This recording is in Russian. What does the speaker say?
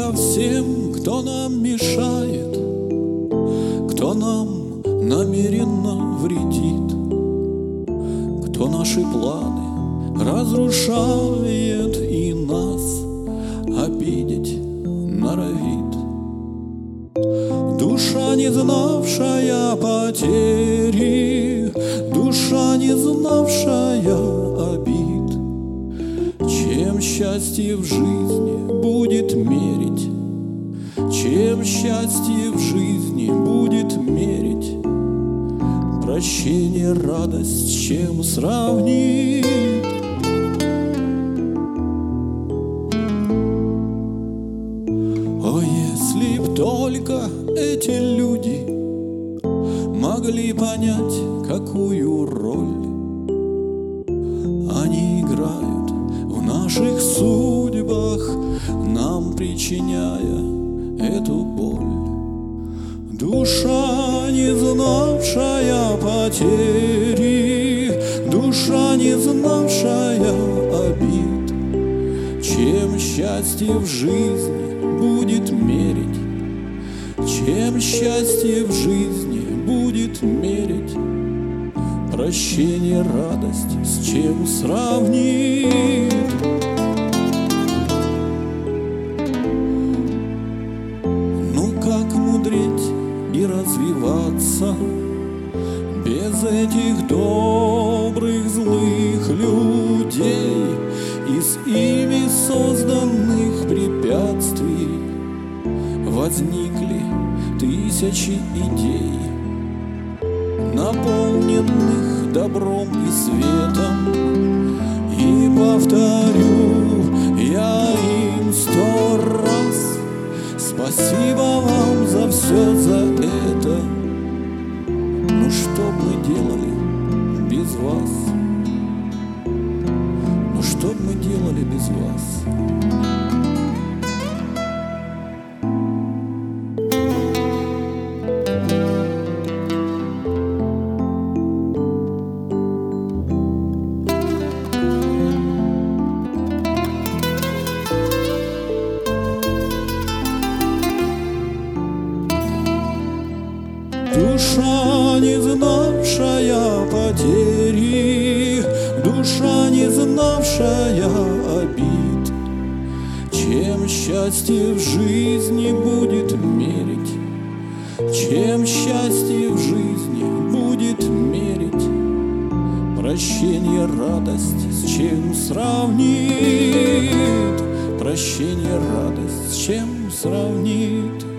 ко всем, кто нам мешает, кто нам намеренно вредит, кто наши планы разрушает и нас обидеть норовит. Душа, не знавшая потери, душа, не знавшая обид, чем счастье в жизни будет мерить, чем счастье в жизни будет мерить, прощение, радость, с чем сравнить? О, если б только эти люди могли понять, какую роль они играют в наших судьбах, нам причиняя эту боль. Душа, не знавшая потери, душа, не знавшая обид, чем счастье в жизни будет мерить, чем счастье в жизни будет мерить, прощение, радость, с чем сравнить? Ну как мудреть и развиваться без этих добрых, злых людей и с ими созданных препятствий? Возникли тысячи идей, наполненных добром и светом, и повторю я им 100 раз: спасибо вам за все, за это. Ну что б мы делали без вас? Ну что б мы делали без вас? Душа, не знавшая потери, душа, не знавшая обид, чем счастье в жизни будет мерить, чем счастье в жизни будет мерить, прощение, радость, с чем сравнит, прощение, радость, с чем сравнит?